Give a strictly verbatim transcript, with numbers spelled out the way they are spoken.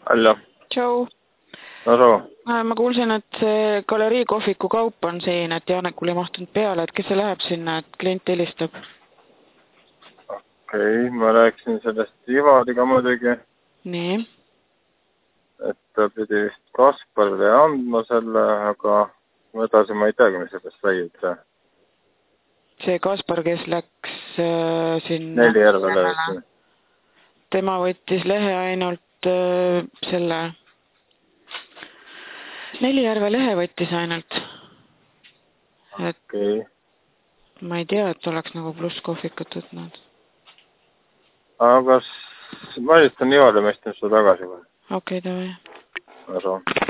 Aljo. Tšau. No soo. Ma kuulsin, et see galerii kohviku kaup on siin, et Janekul ei mahtunud peale, et kes see läheb sinna, et klient helistab? Okei, okay, ma rääkisin sellest Ivariga muidugi. Nii? Et ta pidi vist Kasparile andma selle, aga edasi ma ei teagi, mis sellest räägid. See Kaspar, kes läks äh, sinna... Nelijärvele vist. Tema võttis lehe ainult äh, selle... Nelijärve lehe võttis ainult. Et Okei. Okay. Ma ei tea, et oleks nagu pluss kohvikat võtnud. Aga kas ma helistan Ivari, ma istan seda tagasi või? Okei, okay, tavai. No soo.